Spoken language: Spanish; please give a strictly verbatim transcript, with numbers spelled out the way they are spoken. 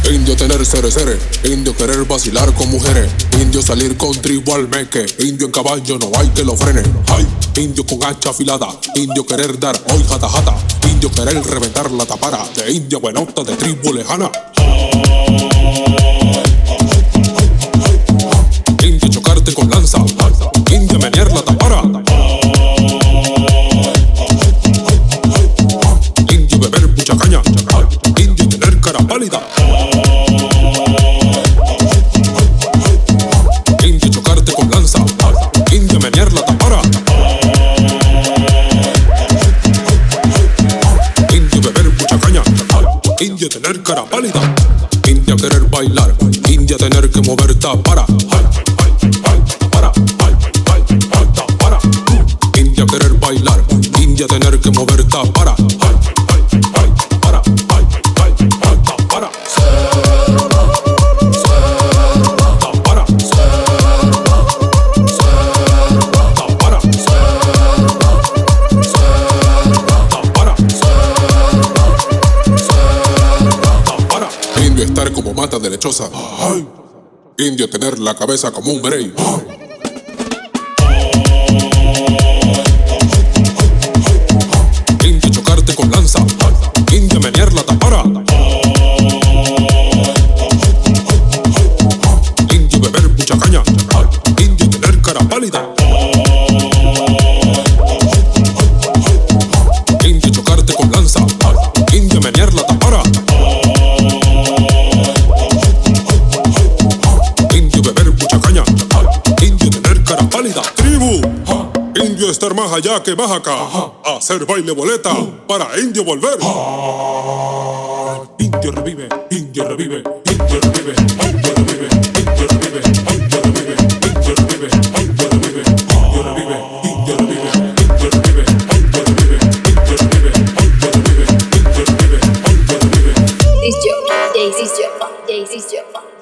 Indio tener cere cere, indio querer vacilar con mujeres, indio salir con tribu al meque, indio en caballo no hay que lo frene. Ay, indio con hacha afilada, indio querer dar hoy jata jata, indio querer reventar la tapara de india buenota de tribu lejana. Indio chocarte con lanza, indio menear la tapara, indio beber mucha caña, indio tener cara pálida. Indio chocarte con lanza, indio menear la tapara, indio beber mucha caña, indio tener cara pálida. India querer bailar, india tener que mover tapara, para, tapara. India querer bailar, india tener que mover tapara, para, tapara. Indio estar como mata de lechosa. Ay. Indio tener la cabeza como un grey. Indio chocarte con lanza, indio menear la tapara, indio beber mucha caña, indio tener cara pálida. Indio chocarte con lanza, indio menear la tapara, indio beber mucha caña, indio tener cara pálida. Tribu, indio estar más allá que más acá, hacer baile boleta para indio volver. Indio revive, indio revive, indio revive, indio revive, indio revive, indio revive, indio revive, indio revive, indio revive, indio revive, indio revive, indio revive, indio revive, indio revive, indio revive, indio revive. This joke, Daisy's joke, Daisy's joke.